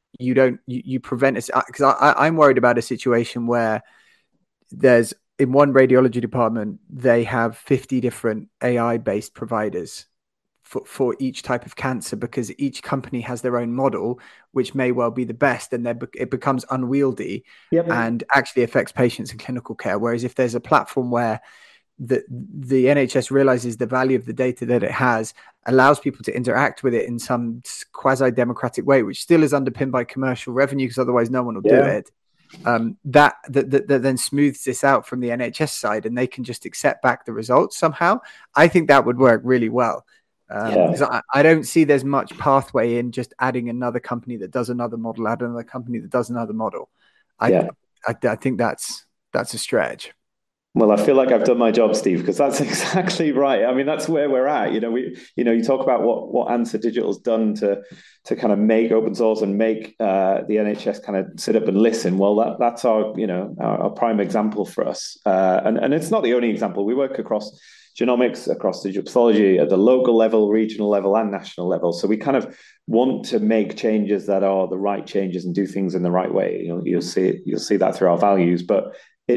A: you prevent it. Because I'm worried about a situation where there's, in one radiology department, they have 50 different AI-based providers for each type of cancer, because each company has their own model, which may well be the best, and it becomes unwieldy and actually affects patients in clinical care. Whereas if there's a platform where the NHS realizes the value of the data that it has, allows people to interact with it in some quasi-democratic way, which still is underpinned by commercial revenue, because otherwise no one will do it. That then smooths this out from the NHS side, and they can just accept back the results somehow. I think that would work really well. Because I don't see there's much pathway in just adding another company that does another model, add another company that does another model. I think that's a stretch.
B: Well, I feel like I've done my job, Steve, because that's exactly right. I mean, that's where we're at. You talk about what Answer Digital's done to kind of make open source and make the NHS kind of sit up and listen. Well, that's our prime example for us. And it's not the only example. We work across genomics, across digital pathology at the local level, regional level, and national level. So we kind of want to make changes that are the right changes and do things in the right way. You'll see that through our values, but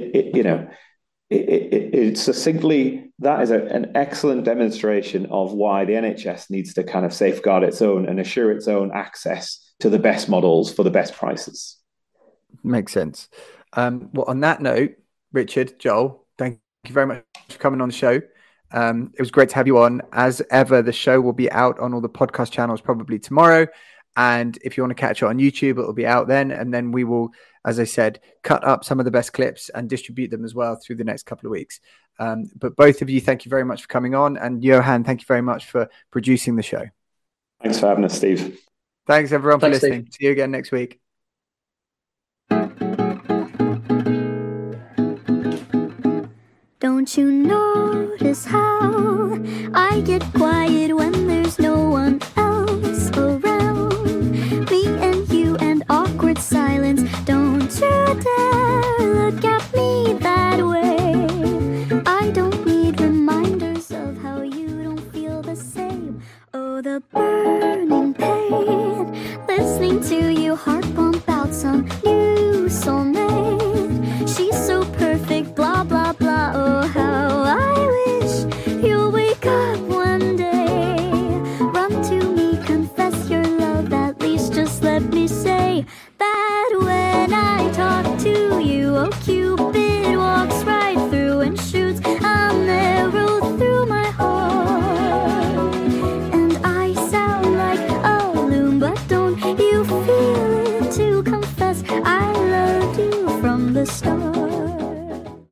B: it's succinctly, that is an excellent demonstration of why the NHS needs to kind of safeguard its own and assure its own access to the best models for the best prices.
A: Makes sense. Well, on that note, Richard, Joel, thank you very much for coming on the show. It was great to have you on. As ever, the show will be out on all the podcast channels probably tomorrow. And if you want to catch it on YouTube, it will be out then. And then we will, as I said, cut up some of the best clips and distribute them as well through the next couple of weeks. But both of you, thank you very much for coming on. And Johan, thank you very much for producing the show.
B: Thanks for having us, Steve.
A: Thanks, everyone, for listening. Steve. See you again next week.
L: Don't you notice how I get quiet when there's no one else?